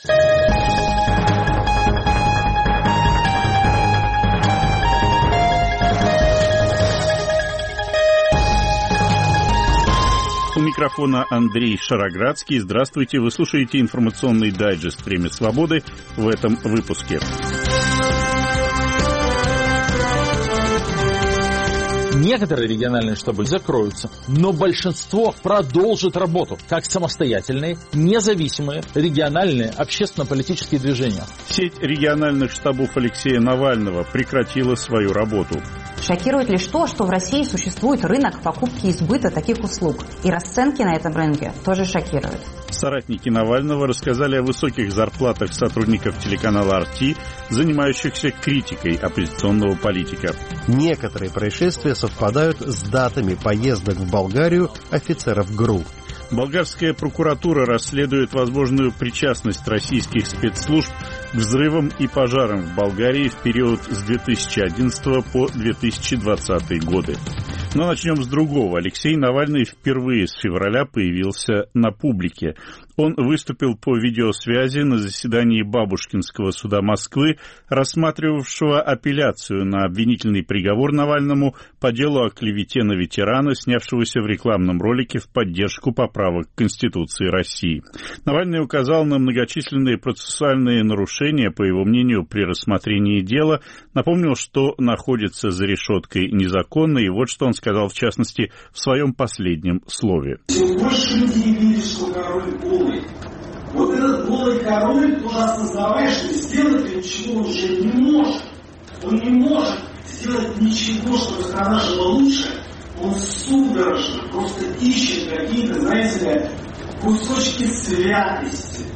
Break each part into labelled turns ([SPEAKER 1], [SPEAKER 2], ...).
[SPEAKER 1] У микрофона Андрей Шароградский. Здравствуйте. Вы слушаете информационный дайджест «Премии Свободы» в этом выпуске.
[SPEAKER 2] Некоторые региональные штабы закроются, но большинство продолжит работу как самостоятельные, независимые региональные общественно-политические движения.
[SPEAKER 1] Сеть региональных штабов Алексея Навального прекратила свою работу.
[SPEAKER 3] Шокирует лишь то, что в России существует рынок покупки и сбыта таких услуг. И расценки на этом рынке тоже шокируют.
[SPEAKER 1] Соратники Навального рассказали о высоких зарплатах сотрудников телеканала «Арти», занимающихся критикой оппозиционного политика.
[SPEAKER 4] Некоторые происшествия совпадают с датами поездок в Болгарию офицеров ГРУ.
[SPEAKER 1] Болгарская прокуратура расследует возможную причастность российских спецслужб к взрывам и пожарам в Болгарии в период с 2011 по 2020 годы. Но начнем с другого. Алексей Навальный впервые с февраля появился на публике. Он выступил по видеосвязи на заседании Бабушкинского суда Москвы, рассматривавшего апелляцию на обвинительный приговор Навальному по делу о клевете на ветерана, снявшегося в рекламном ролике в поддержку поправок к Конституции России. Навальный указал на многочисленные процессуальные нарушения, по его мнению, при рассмотрении дела, напомнил, что находится за решеткой незаконно, и вот что он сказал, в частности, в своем последнем слове.
[SPEAKER 5] Все больше людей видят, что король голый. Вот этот голый король тоже осознавая, что сделать ничего уже не может. Он не может сделать ничего, чтобы страна жила лучше. Он судорожно просто ищет какие-то, знаете ли, кусочки святости,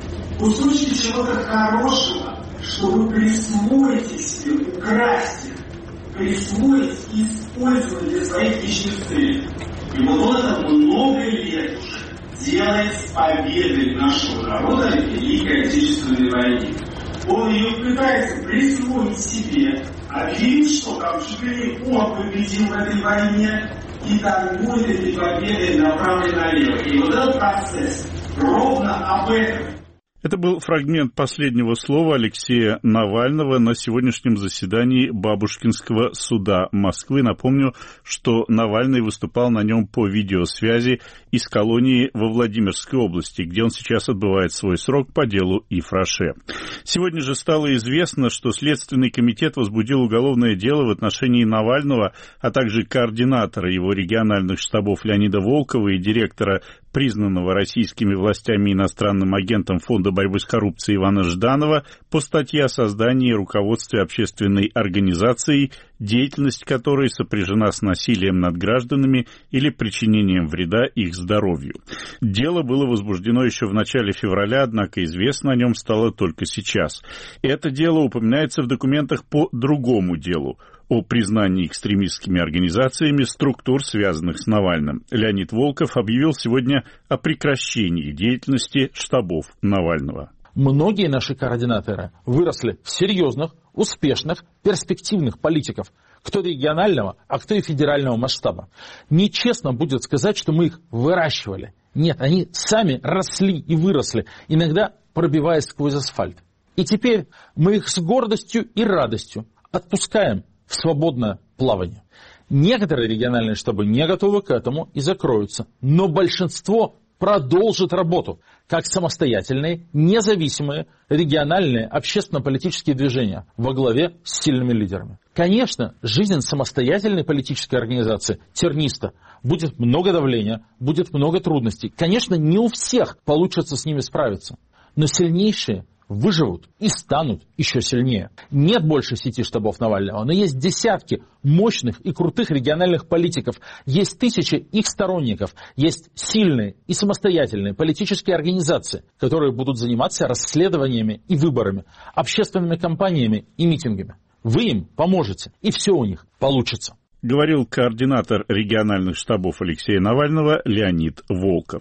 [SPEAKER 5] кусочки чего-то хорошего, чтобы присвоить себе, украсть их, присвоить и использовать для своих личных целей. И вот он это много лет уже делает с победой нашего народа в Великой Отечественной войне. Он ее пытается присвоить себе, объявить, что там чуть ли он победил в этой войне, и торгует этой победой направо и налево. И вот этот процесс ровно об этом.
[SPEAKER 1] Это был фрагмент последнего слова Алексея Навального на сегодняшнем заседании Бабушкинского суда Москвы. Напомню, что Навальный выступал на нем по видеосвязи из колонии во Владимирской области, где он сейчас отбывает свой срок по делу Ифраше. Сегодня же стало известно, что Следственный комитет возбудил уголовное дело в отношении Навального, а также координатора его региональных штабов Леонида Волкова и директора признанного российскими властями иностранным агентом Фонда борьбы с коррупцией Ивана Жданова по статье о создании и руководстве общественной организации, деятельность которой сопряжена с насилием над гражданами или причинением вреда их здоровью. Дело было возбуждено еще в начале февраля, однако известно о нем стало только сейчас. Это дело упоминается в документах по другому делу о признании экстремистскими организациями структур, связанных с Навальным. Леонид Волков объявил сегодня о прекращении деятельности штабов Навального.
[SPEAKER 2] Многие наши координаторы выросли в серьезных, успешных, перспективных политиков, кто регионального, а кто и федерального масштаба. Нечестно будет сказать, что мы их выращивали. Нет, они сами росли и выросли, иногда пробиваясь сквозь асфальт. И теперь мы их с гордостью и радостью отпускаем в свободное плавание. Некоторые региональные штабы не готовы к этому и закроются, но большинство продолжит работу как самостоятельные, независимые региональные общественно-политические движения во главе с сильными лидерами. Конечно, жизнь самостоятельной политической организации, терниста, будет много давления, будет много трудностей. Конечно, не у всех получится с ними справиться, но сильнейшие выживут и станут еще сильнее. Нет больше сети штабов Навального, но есть десятки мощных и крутых региональных политиков, есть тысячи их сторонников, есть сильные и самостоятельные политические организации, которые будут заниматься расследованиями и выборами, общественными кампаниями и митингами. Вы им поможете, и все у них получится.
[SPEAKER 1] Говорил координатор региональных штабов Алексея Навального Леонид Волков.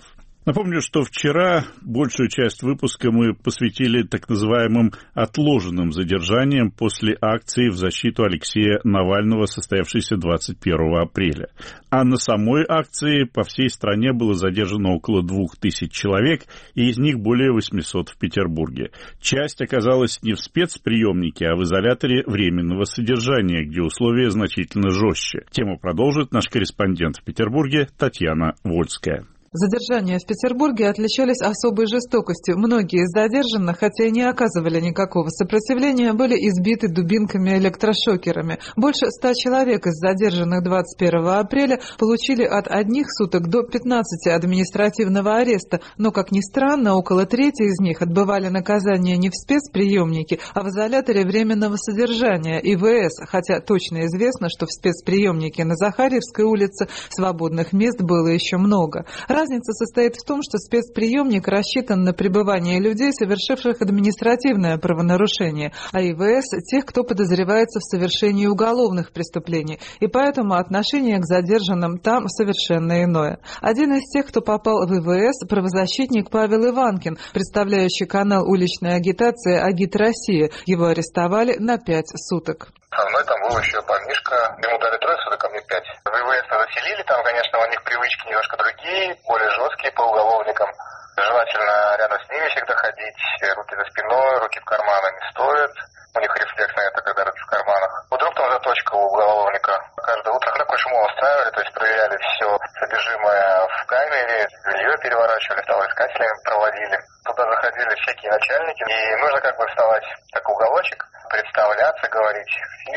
[SPEAKER 1] Напомню, что вчера большую часть выпуска мы посвятили так называемым отложенным задержаниям после акции в защиту Алексея Навального, состоявшейся 21 апреля. А на самой акции по всей стране было задержано около 2000 человек, и из них более 800 в Петербурге. Часть оказалась не в спецприемнике, а в изоляторе временного содержания, где условия значительно жестче. Тему продолжит наш корреспондент в Петербурге Татьяна Вольская.
[SPEAKER 6] Задержания в Петербурге отличались особой жестокостью. Многие из задержанных, хотя и не оказывали никакого сопротивления, были избиты дубинками-электрошокерами. Больше 100 человек из задержанных 21 апреля получили от 1 суток до 15 административного ареста, но, как ни странно, около трети из них отбывали наказание не в спецприемнике, а в изоляторе временного содержания ИВС, хотя точно известно, что в спецприемнике на Захарьевской улице свободных мест было еще много. Разница состоит в том, что спецприемник рассчитан на пребывание людей, совершивших административное правонарушение, а ИВС – тех, кто подозревается в совершении уголовных преступлений, и поэтому отношение к задержанным там совершенно иное. Один из тех, кто попал в ИВС – правозащитник Павел Иванкин, представляющий канал уличной агитации «Агит Россия». Его арестовали на 5 суток.
[SPEAKER 7] Со мной там был еще парнишка, ему дали 3 суток, а мне 5. В ИВС заселили, там, конечно, у них привычки немножко другие, более жесткие по уголовникам. Желательно рядом с ними всегда ходить, руки за спиной, руки в карманы не стоят. У них рефлекс на это, когда руки в карманах. Вдруг там заточка у уголовника. Каждое утро такой шум устраивали, то есть проверяли все содержимое в камере, белье переворачивали, столоискателями проводили. Туда заходили всякие начальники, и нужно как бы вставать так в уголочек, представляться, говорить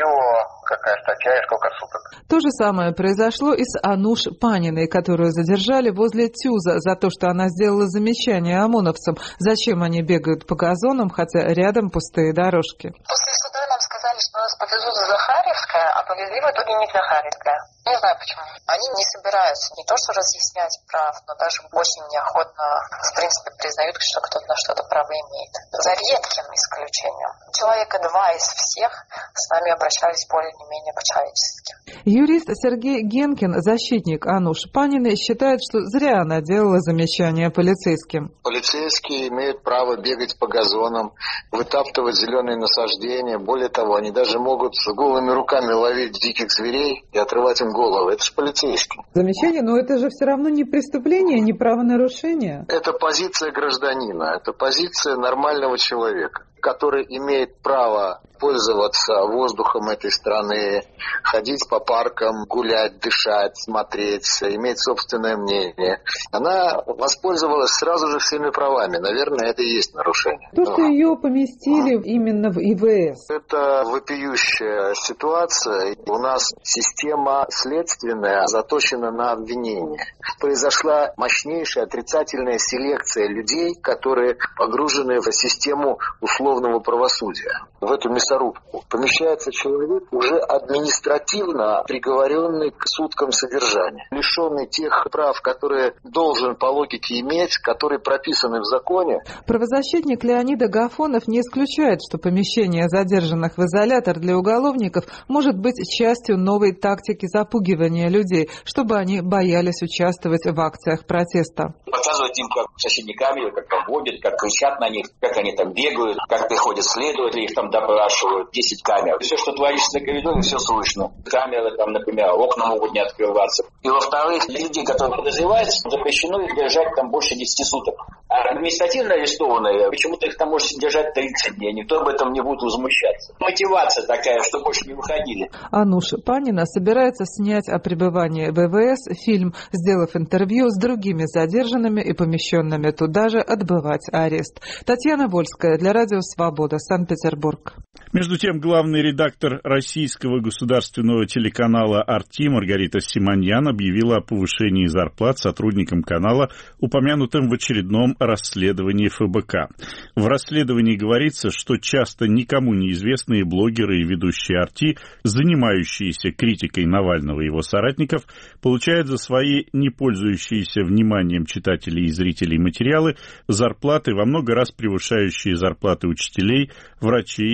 [SPEAKER 7] какая статья и сколько суток.
[SPEAKER 6] То же самое произошло и с Ануш Паниной, которую задержали возле ТЮЗа за то, что она сделала замечание ОМОНовцам. Зачем они бегают по газонам, хотя рядом пустые дорожки?
[SPEAKER 8] После суда нам сказали, что нас повезут в Захарьевское, а повезли в итоге не в Захарьевское. Не знаю почему. Они не собираются не то что разъяснять прав, но даже очень неохотно, в принципе, признают, что кто-то на что-то право имеет. За редким исключением. Человека 2 из всех с нами обращались более-менее по-человечески.
[SPEAKER 6] Юрист Сергей Генкин, защитник Ануш Паниной, считает, что зря она делала замечание полицейским.
[SPEAKER 9] Полицейские имеют право бегать по газонам, вытаптывать зеленые насаждения. Более того, они даже могут с голыми руками ловить диких зверей и отрывать им головы. Это же полицейские.
[SPEAKER 6] Замечание, но это же все равно не преступление, не правонарушение.
[SPEAKER 9] Это позиция гражданина, это позиция нормального человека, который имеет право пользоваться воздухом этой страны, ходить по паркам, гулять, дышать, смотреть, иметь собственное мнение. Она воспользовалась сразу же всеми правами. Наверное, это и есть нарушение.
[SPEAKER 6] То, что ее поместили именно в ИВС.
[SPEAKER 9] Это вопиющая ситуация. У нас система следственная заточена на обвинение. Произошла мощнейшая отрицательная селекция людей, которые погружены в систему условного правосудия. В эту мясорубку помещается человек, уже административно приговоренный к суткам содержания, лишенный тех прав, которые должен по логике иметь, которые прописаны в законе.
[SPEAKER 6] Правозащитник Леонид Агафонов не исключает, что помещение задержанных в изолятор для уголовников может быть частью новой тактики запугивания людей, чтобы они боялись участвовать в акциях протеста.
[SPEAKER 10] Показывать им, как в соседней камере, как там водят, как кричат на них, как они там бегают, как приходят следователи, их там допрашивают, 10 камер. Все, что творится на коридоре, все слышно. Камеры там, например, окна могут не открываться. И во-вторых, людей, которые подозреваются, запрещено их держать там больше 10 суток. А административно арестованные, почему-то их там может держать 30 дней, никто об этом не будет возмущаться. Мотивация такая, что больше не выходили.
[SPEAKER 6] Ануш Панина собирается снять о пребывании в ИВС фильм, сделав интервью с другими задержанными и помещенными туда же отбывать арест. Татьяна Вольская для Радио Свобода, Санкт-Петербург.
[SPEAKER 1] Между тем, главный редактор российского государственного телеканала «Арти» Маргарита Симоньян объявила о повышении зарплат сотрудникам канала, упомянутым в очередном расследовании ФБК. В расследовании говорится, что часто никому неизвестные блогеры и ведущие «Арти», занимающиеся критикой Навального и его соратников, получают за свои не пользующиеся вниманием читателей и зрителей материалы зарплаты, во много раз превышающие зарплаты учителей, врачей и даже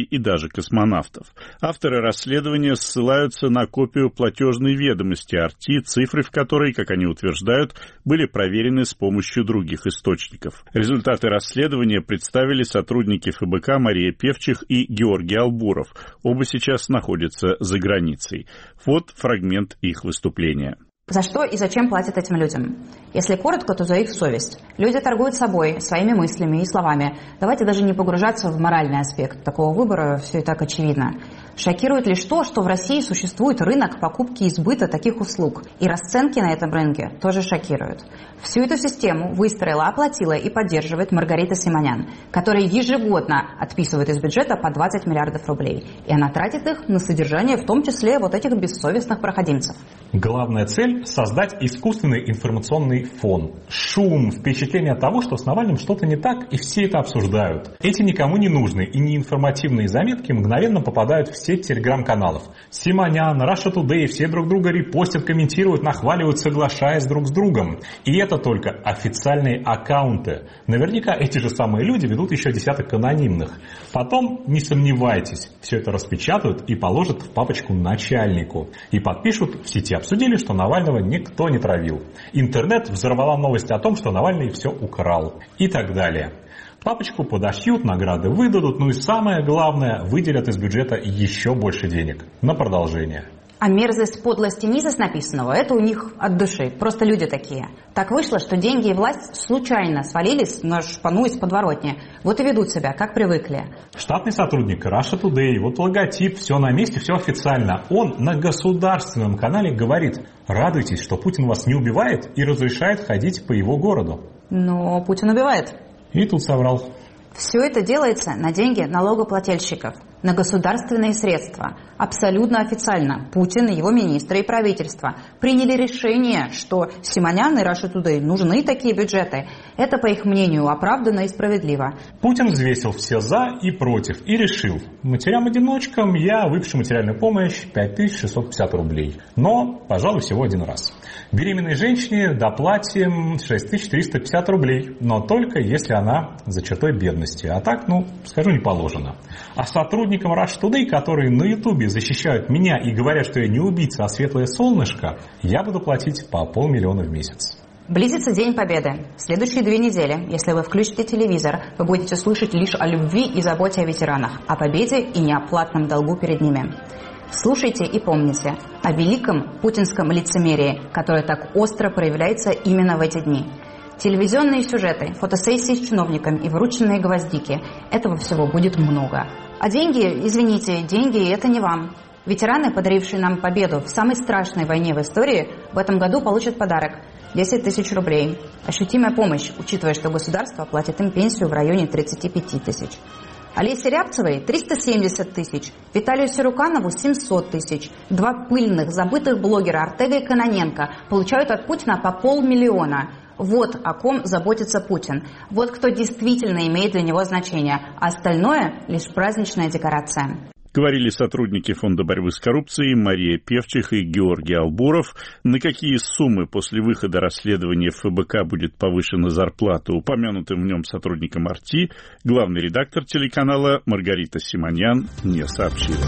[SPEAKER 1] экипажа космонавтов. Авторы расследования ссылаются на копию платежной ведомости Арти, цифры в которой, как они утверждают, были проверены с помощью других источников. Результаты расследования представили сотрудники ФБК Мария Певчих и Георгий Албуров. Оба сейчас находятся за границей. Вот фрагмент их выступления.
[SPEAKER 3] За что и зачем платят этим людям? Если коротко, то за их совесть. Люди торгуют собой, своими мыслями и словами. Давайте даже не погружаться в моральный аспект такого выбора, все и так очевидно. Шокирует лишь то, что в России существует рынок покупки и сбыта таких услуг. И расценки на этом рынке тоже шокируют. Всю эту систему выстроила, оплатила и поддерживает Маргарита Симонян, которая ежегодно отписывает из бюджета по 20 миллиардов рублей. И она тратит их на содержание, в том числе вот этих бессовестных проходимцев.
[SPEAKER 11] Главная цель – создать искусственный информационный фон. Шум, впечатление от того, что с Навальным что-то не так, и все это обсуждают. Эти никому не нужные и неинформативные заметки мгновенно попадают в сеть телеграм-каналов. Симонян, Russia Today, все друг друга репостят, комментируют, нахваливают, соглашаясь друг с другом. И это только официальные аккаунты. Наверняка эти же самые люди ведут еще десяток анонимных. Потом, не сомневайтесь, все это распечатают и положат в папочку начальнику. И подпишут: в сети обсудили, что Навального никто не травил. Интернет взорвала новость о том, что Навальный все украл. И так далее. Папочку подошьют, награды выдадут, ну и самое главное, выделят из бюджета еще больше денег на продолжение.
[SPEAKER 3] А мерзость, подлость и низость написанного – это у них от души. Просто люди такие. Так вышло, что деньги и власть случайно свалились на шпану из подворотни. Вот и ведут себя, как привыкли.
[SPEAKER 11] Штатный сотрудник Russia Today, вот логотип, все на месте, все официально. Он на государственном канале говорит: радуйтесь, что Путин вас не убивает и разрешает ходить по его городу.
[SPEAKER 3] Но Путин убивает.
[SPEAKER 11] И тут соврал.
[SPEAKER 3] Все это делается на деньги налогоплательщиков, на государственные средства. Абсолютно официально Путин, его министры и правительство приняли решение, что Симонян и Russia Today нужны такие бюджеты. Это, по их мнению, оправданно и справедливо.
[SPEAKER 11] Путин взвесил все за и против и решил: матерям-одиночкам я выпишу материальную помощь 5650 рублей. Но, пожалуй, всего один раз. Беременной женщине доплатим 6350 рублей, но только если она за чертой бедности. А так, скажу, не положено. А сотрудникам Russia Today, которые на Ютубе защищают меня и говорят, что я не убийца, а светлое солнышко, я буду платить по 500 000 в месяц.
[SPEAKER 3] Близится День Победы. В следующие 2 недели, если вы включите телевизор, вы будете слышать лишь о любви и заботе о ветеранах, о победе и неоплатном долгу перед ними. Слушайте и помните о великом путинском лицемерии, которое так остро проявляется именно в эти дни. Телевизионные сюжеты, фотосессии с чиновниками и врученные гвоздики – этого всего будет много. А деньги, извините, деньги – это не вам. Ветераны, подарившие нам победу в самой страшной войне в истории, в этом году получат подарок – 10 000 рублей. Ощутимая помощь, учитывая, что государство платит им пенсию в районе 35 000. Олесе Рябцевой 370 000, Виталию Сируканову 700 000. 2 пыльных, забытых блогера Артега и Кононенко получают от Путина по 500 000. Вот о ком заботится Путин. Вот кто действительно имеет для него значение. А остальное – лишь праздничная декорация.
[SPEAKER 1] Говорили сотрудники Фонда борьбы с коррупцией Мария Певчих и Георгий Албуров. На какие суммы после выхода расследования в ФБК будет повышена зарплата упомянутым в нем сотрудникам Арти, главный редактор телеканала Маргарита Симонян не сообщила.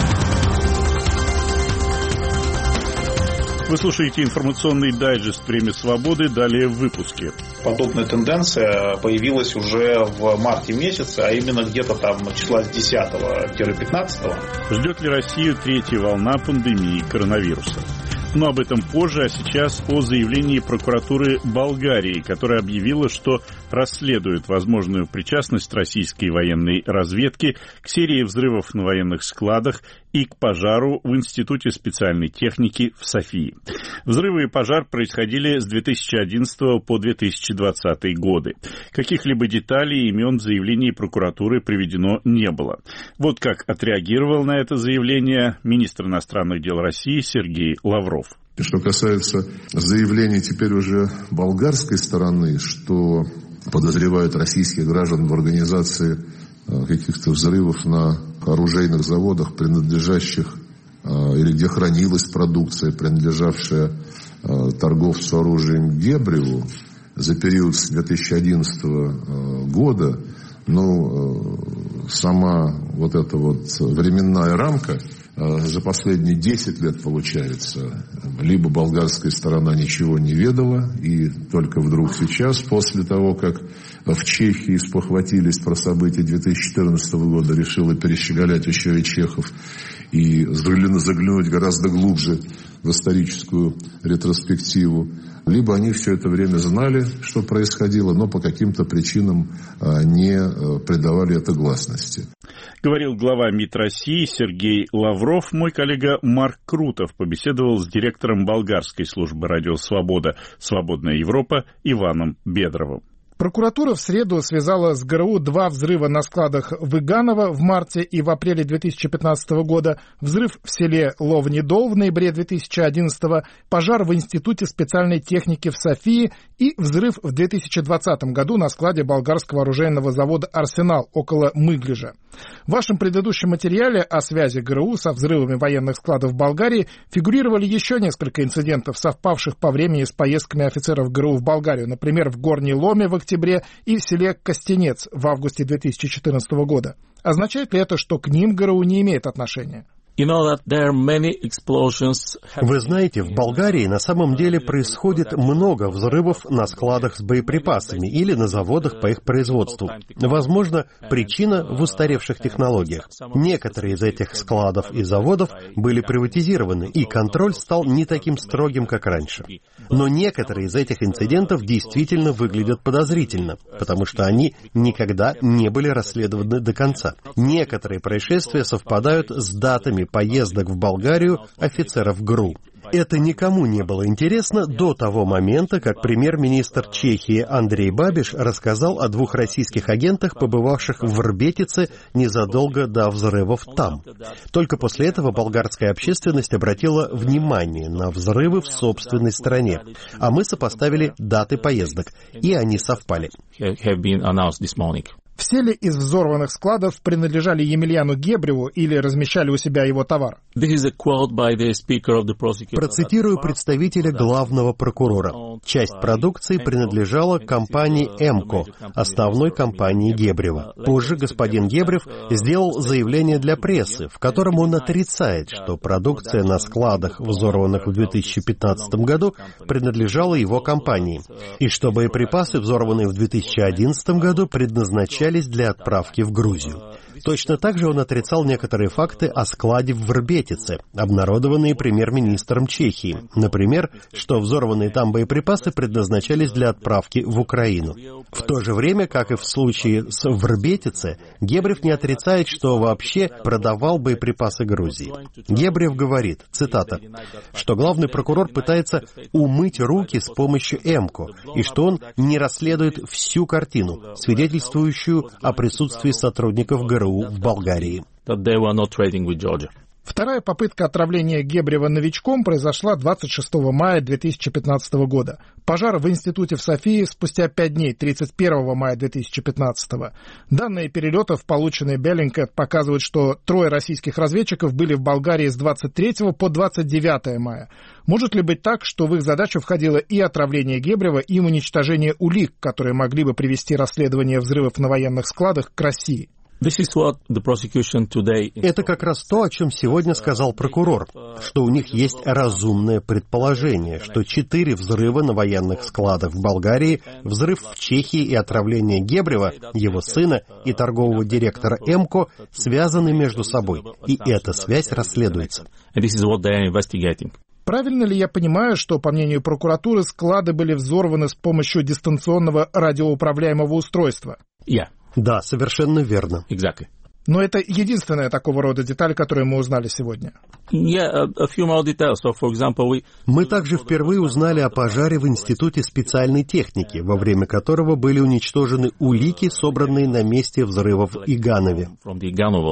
[SPEAKER 1] Вы слушаете информационный дайджест «Время свободы». Далее в выпуске.
[SPEAKER 12] Подобная тенденция появилась уже в марте месяце, а именно где-то там числа с 10-15.
[SPEAKER 1] Ждет ли Россию третья волна пандемии коронавируса? Но об этом позже, а сейчас о заявлении прокуратуры Болгарии, которая объявила, что расследует возможную причастность российской военной разведки к серии взрывов на военных складах и к пожару в Институте специальной техники в Софии. Взрывы и пожар происходили с 2011 по 2020 годы. Каких-либо деталей и имен в заявлении прокуратуры приведено не было. Вот как отреагировал на это заявление министр иностранных дел России Сергей Лавров.
[SPEAKER 13] Что касается заявлений теперь уже болгарской стороны, что подозревают российских граждан в организации каких-то взрывов на оружейных заводах, принадлежащих или где хранилась продукция, принадлежавшая торговцу оружием Гебреву за период с 2011 года, сама вот эта вот временная рамка за последние 10 лет, получается, либо болгарская сторона ничего не ведала, и только вдруг сейчас, после того, как в Чехии спохватились про события 2014 года, решила перещеголять еще и чехов и заглянуть гораздо глубже в историческую ретроспективу, либо они все это время знали, что происходило, но по каким-то причинам не придавали это гласности.
[SPEAKER 1] Говорил глава МИД России Сергей Лавров. Мой коллега Марк Крутов побеседовал с директором болгарской службы «Радио Свобода. Свободная Европа» Иваном Бедровым.
[SPEAKER 14] Прокуратура в среду связала с ГРУ 2 взрыва на складах в Иганово в марте и в апреле 2015 года, взрыв в селе Ловнидол в ноябре 2011, пожар в Институте специальной техники в Софии и взрыв в 2020 году на складе болгарского оружейного завода «Арсенал» около Мыглижа. В вашем предыдущем материале о связи ГРУ со взрывами военных складов в Болгарии фигурировали еще несколько инцидентов, совпавших по времени с поездками офицеров ГРУ в Болгарию, например, в Горней Ломе в октябре и в селе Костенец в августе 2014 года. Означает ли это, что к ним ГРУ не имеет отношения?
[SPEAKER 15] Вы знаете, в Болгарии на самом деле происходит много взрывов на складах с боеприпасами или на заводах по их производству. Возможно, причина в устаревших технологиях. Некоторые из этих складов и заводов были приватизированы, и контроль стал не таким строгим, как раньше. Но некоторые из этих инцидентов действительно выглядят подозрительно, потому что они никогда не были расследованы до конца. Некоторые происшествия совпадают с датами поездок в Болгарию офицеров ГРУ. Это никому не было интересно до того момента, как премьер-министр Чехии Андрей Бабиш рассказал о 2 российских агентах, побывавших в Врбетице незадолго до взрывов там. Только после этого болгарская общественность обратила внимание на взрывы в собственной стране, а мы сопоставили даты поездок, и они совпали.
[SPEAKER 14] Все ли из взорванных складов принадлежали Емельяну Гебреву или размещали у себя его товар?
[SPEAKER 4] Процитирую представителя главного прокурора. Часть продукции принадлежала компании «Эмко», основной компании Гебрева. Позже господин Гебрев сделал заявление для прессы, в котором он отрицает, что продукция на складах, взорванных в 2015 году, принадлежала его компании, и что боеприпасы, взорванные в 2011 году, предназначались для отправки в Грузию. Точно так же он отрицал некоторые факты о складе в Врбетице, обнародованные премьер-министром Чехии. Например, что взорванные там боеприпасы предназначались для отправки в Украину. В то же время, как и в случае с Врбетице, Гебрев не отрицает, что вообще продавал боеприпасы Грузии. Гебрев говорит, цитата, что главный прокурор пытается умыть руки с помощью ЭМКО, и что он не расследует всю картину, свидетельствующую о присутствии сотрудников ГРУ в Болгарии.
[SPEAKER 14] Вторая попытка отравления Гебрева новичком произошла 26 мая 2015 года. Пожар в институте в Софии спустя 5 дней, 31 мая 2015. Данные перелетов, полученные Bellingcat, показывают, что 3 российских разведчиков были в Болгарии с 23 по 29 мая. Может ли быть так, что в их задачу входило и отравление Гебрева, и уничтожение улик, которые могли бы привести расследование взрывов на военных складах к России?
[SPEAKER 4] Это как раз то, о чем сегодня сказал прокурор, что у них есть разумное предположение, что 4 взрыва на военных складах в Болгарии, взрыв в Чехии и отравление Гебрева, его сына и торгового директора ЭМКО связаны между собой, и эта связь расследуется.
[SPEAKER 14] Правильно ли я понимаю, что, по мнению прокуратуры, склады были взорваны с помощью дистанционного радиоуправляемого устройства?
[SPEAKER 4] Да, совершенно верно.
[SPEAKER 14] Но это единственная такого рода деталь, которую мы узнали сегодня.
[SPEAKER 4] Мы также впервые узнали о пожаре в Институте специальной техники, во время которого были уничтожены улики, собранные на месте взрыва в Иганове.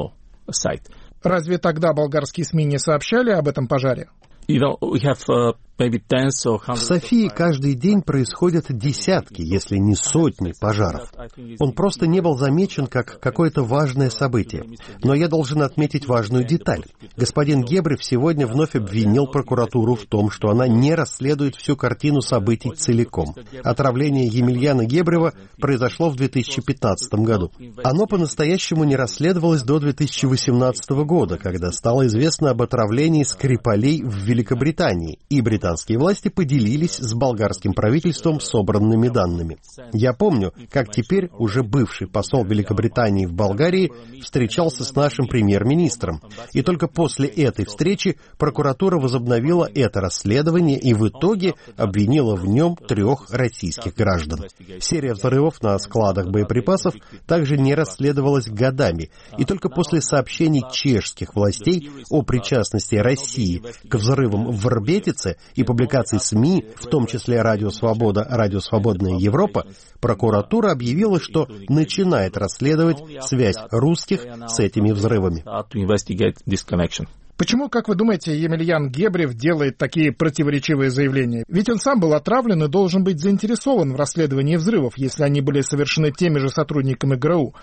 [SPEAKER 14] Разве тогда болгарские СМИ не сообщали об этом пожаре?
[SPEAKER 15] В Софии каждый день происходят десятки, если не сотни пожаров. Он просто не был замечен как какое-то важное событие. Но я должен отметить важную деталь. Господин Гебрев сегодня вновь обвинил прокуратуру в том, что она не расследует всю картину событий целиком. Отравление Емельяна Гебрева произошло в 2015 году. Оно по-настоящему не расследовалось до 2018 года, когда стало известно об отравлении Скрипалей в Великобритании, и британские власти поделились с болгарским правительством собранными данными. Я помню, как теперь уже бывший посол Великобритании в Болгарии встречался с нашим премьер-министром. И только после этой встречи прокуратура возобновила это расследование и в итоге обвинила в нем 3 российских граждан. Серия взрывов на складах боеприпасов также не расследовалась годами. И только после сообщений чешских властей о причастности России к взрывам в Рбетице и публикаций СМИ, в том числе «Радио Свобода», «Радио Свободная Европа», прокуратура объявила, что начинает расследовать связь русских с этими взрывами.
[SPEAKER 14] Почему, как вы думаете, Емельян Гебрев делает такие противоречивые заявления? Ведь он сам был отравлен и должен быть заинтересован в расследовании взрывов, если они были совершены теми же сотрудниками ГРУ.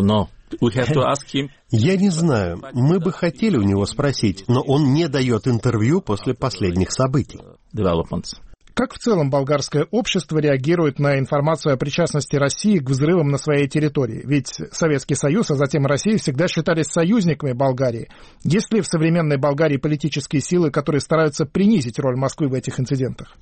[SPEAKER 15] Я не знаю. Мы бы хотели у него спросить, но он не дает интервью после последних событий.
[SPEAKER 14] Как в целом болгарское общество реагирует на информацию о причастности России к взрывам на своей территории? Ведь Советский Союз, а затем Россия всегда считались союзниками Болгарии. Есть ли в современной Болгарии политические силы, которые стараются принизить роль Москвы в этих инцидентах?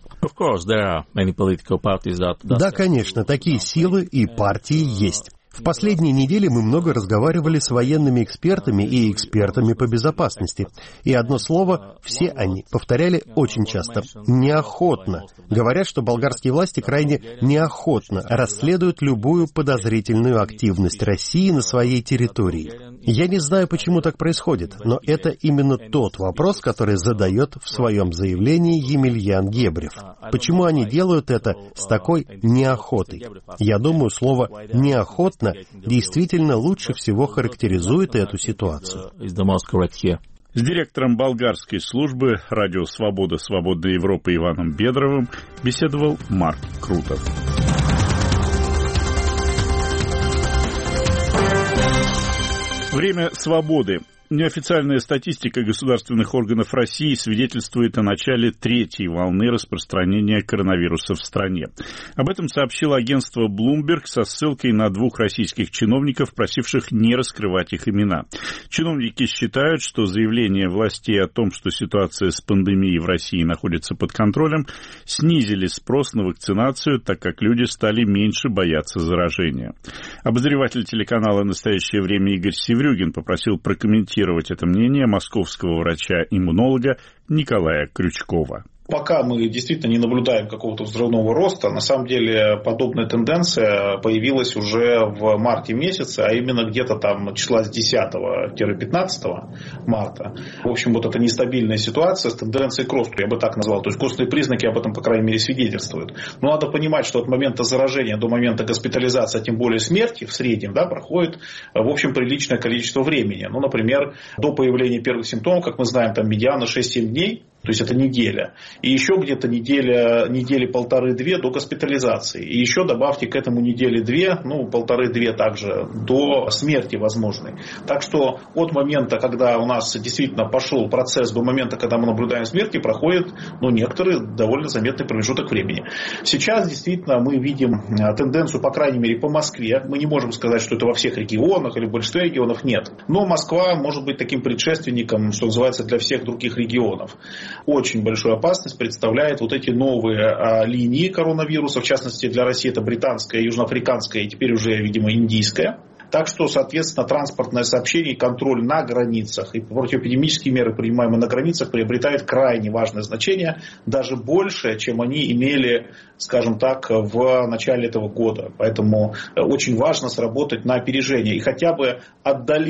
[SPEAKER 15] Да, конечно, такие силы и партии есть. В последние недели мы много разговаривали с военными экспертами и экспертами по безопасности. И одно слово все они повторяли очень часто – неохотно. Говорят, что болгарские власти крайне неохотно расследуют любую подозрительную активность России на своей территории. Я не знаю, почему так происходит, но это именно тот вопрос, который задает в своем заявлении Емельян Гебрев. Почему они делают это с такой неохотой? Я думаю, слово «неохотно» действительно лучше всего характеризует эту ситуацию.
[SPEAKER 1] С директором болгарской службы «Радио Свобода. Свободная Европа» Иваном Бедровым беседовал Марк Крутов. Время свободы. Неофициальная статистика государственных органов России свидетельствует о начале 3-й волны распространения коронавируса в стране. Об этом сообщило агентство Bloomberg со ссылкой на 2 российских чиновников, просивших не раскрывать их имена. Чиновники считают, что заявления властей о том, что ситуация с пандемией в России находится под контролем, снизили спрос на вакцинацию, так как люди стали меньше бояться заражения. Обозреватель телеканала «Настоящее время» Игорь Севрюгин попросил прокомментировать это мнение московского врача-иммунолога Николая Крючкова.
[SPEAKER 12] Пока мы действительно не наблюдаем какого-то взрывного роста, на самом деле подобная тенденция появилась уже в марте месяце, а именно где-то там числа с 10-15 марта. В общем, вот эта нестабильная ситуация с тенденцией к росту, я бы так назвал. То есть костные признаки об этом, по крайней мере, свидетельствуют. Но надо понимать, что от момента заражения до момента госпитализации, а тем более смерти в среднем, проходит, в общем, приличное количество времени. Ну, например, до появления первых симптомов, как мы знаем, там медиана 6-7 дней. То есть это неделя. И еще где-то недели 1,5-2 до госпитализации. И еще добавьте к этому недели 2, 1,5-2 также до смерти возможной. Так что от момента, когда у нас действительно пошел процесс, до момента, когда мы наблюдаем смерти, проходит некоторый довольно заметный промежуток времени. Сейчас действительно мы видим тенденцию, по крайней мере, по Москве. Мы не можем сказать, что это во всех регионах или в большинстве регионов, нет. Но Москва может быть таким предшественником, что называется, для всех других регионов. Очень большую опасность представляют вот эти новые линии коронавируса, в частности для России это британская, южноафриканская и теперь уже, видимо, индийская. Так что, соответственно, транспортное сообщение и контроль на границах и противоэпидемические меры, принимаемые на границах, приобретают крайне важное значение, даже больше, чем они имели, скажем так, в начале этого года. Поэтому очень важно сработать на опережение и хотя бы отдалить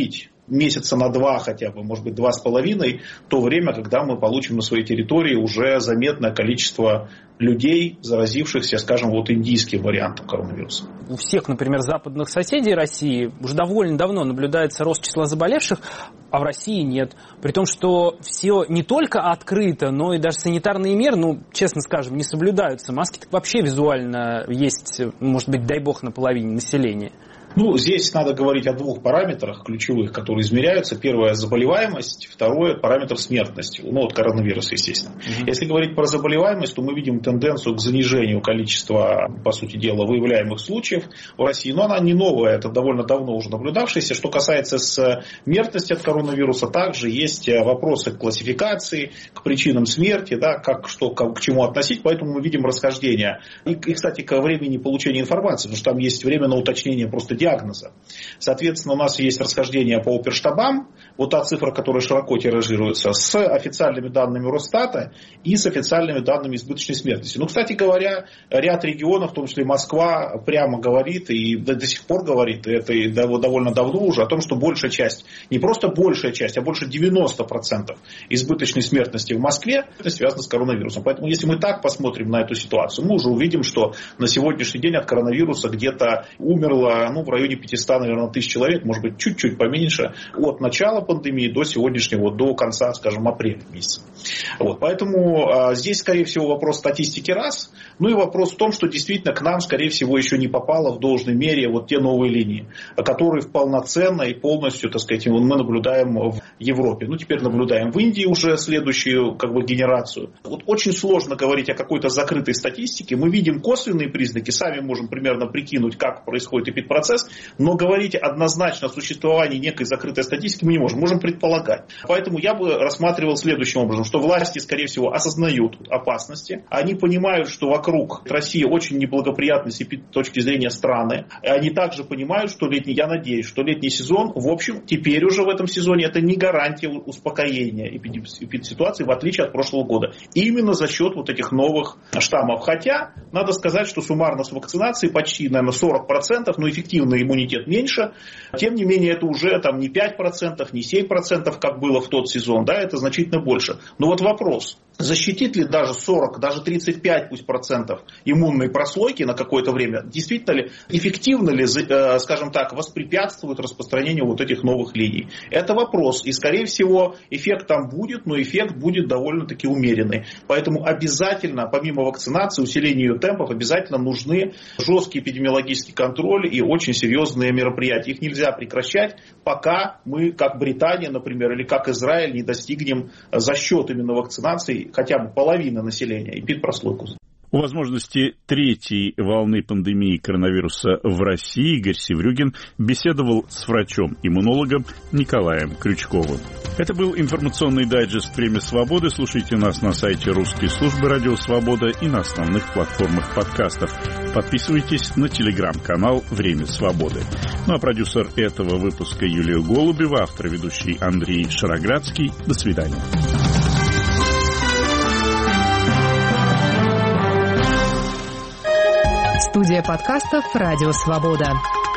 [SPEAKER 12] месяца на 2 хотя бы, может быть 2,5, то время, когда мы получим на своей территории уже заметное количество людей, заразившихся, скажем, вот индийским вариантом коронавируса.
[SPEAKER 16] У всех, например, западных соседей России уже довольно давно наблюдается рост числа заболевших, а в России нет. При том, что все не только открыто, но и даже санитарные меры, честно скажем, не соблюдаются. Маски-то вообще визуально есть, может быть, дай бог, на половине населения.
[SPEAKER 12] Здесь надо говорить о 2 параметрах ключевых, которые измеряются. Первое – заболеваемость, второе – параметр смертности. Коронавирус, естественно. Если говорить про заболеваемость, то мы видим тенденцию к занижению количества, по сути дела, выявляемых случаев в России. Но она не новая, это довольно давно уже наблюдавшаяся. Что касается смертности от коронавируса, также есть вопросы к классификации, к причинам смерти, к чему относить. Поэтому мы видим расхождение. И, кстати, ко времени получения информации, потому что там есть время на уточнение просто диагноза. Соответственно, у нас есть расхождение по оперштабам, вот та цифра, которая широко тиражируется, с официальными данными Росстата и с официальными данными избыточной смертности. Кстати говоря, ряд регионов, в том числе Москва, прямо говорит, и до сих пор говорит, это и довольно давно уже, о том, что большая часть, не просто большая часть, а больше 90% избыточной смертности в Москве связана с коронавирусом. Поэтому, если мы так посмотрим на эту ситуацию, мы уже увидим, что на сегодняшний день от коронавируса где-то умерло, в районе 500, наверное, тысяч человек, может быть, чуть-чуть поменьше, от начала пандемии до сегодняшнего, до конца, скажем, апреля месяца. Поэтому здесь, скорее всего, вопрос статистики раз, и вопрос в том, что действительно к нам, скорее всего, еще не попало в должной мере те новые линии, которые полноценно и полностью, мы наблюдаем в Европе. Теперь наблюдаем в Индии уже следующую генерацию. Очень сложно говорить о какой-то закрытой статистике. Мы видим косвенные признаки, сами можем примерно прикинуть, как происходит эпидпроцесс, но говорить однозначно о существовании некой закрытой статистики мы не можем. Можем предполагать. Поэтому я бы рассматривал следующим образом, что власти, скорее всего, осознают опасности. Они понимают, что вокруг России очень неблагоприятные с точки зрения страны. И они также понимают, что я надеюсь, что летний сезон, в общем, теперь уже в этом сезоне это не гарантия успокоения эпидситуации, в отличие от прошлого года. Именно за счет этих новых штаммов. Хотя, надо сказать, что суммарно с вакцинацией почти, наверное, 40%, но эффективный иммунитет меньше. Тем не менее, это уже не 5%, не 7%, как было в тот сезон, это значительно больше. Но вопрос, защитит ли даже 40, даже 35 пусть процентов иммунной прослойки на какое-то время, действительно ли, эффективно ли, скажем так, воспрепятствует распространению этих новых линий? Это вопрос. И, скорее всего, эффект там будет, но эффект будет довольно-таки умеренный. Поэтому обязательно, помимо вакцинации, усиления ее темпов, обязательно нужны жесткий эпидемиологический контроль и очень серьезные мероприятия. Их нельзя прекращать, пока мы, как Британия, например, или как Израиль, не достигнем за счет именно вакцинации хотя бы половины населения эпидпрослойку.
[SPEAKER 1] О возможности 3-й волны пандемии коронавируса в России Игорь Севрюгин беседовал с врачом-иммунологом Николаем Крючковым. Это был информационный дайджест «Время свободы». Слушайте нас на сайте русской службы «Радио Свобода» и на основных платформах подкастов. Подписывайтесь на телеграм-канал «Время свободы». А продюсер этого выпуска Юлия Голубева, автор и ведущий Андрей Шароградский. До свидания.
[SPEAKER 17] Студия подкастов «Радио Свобода».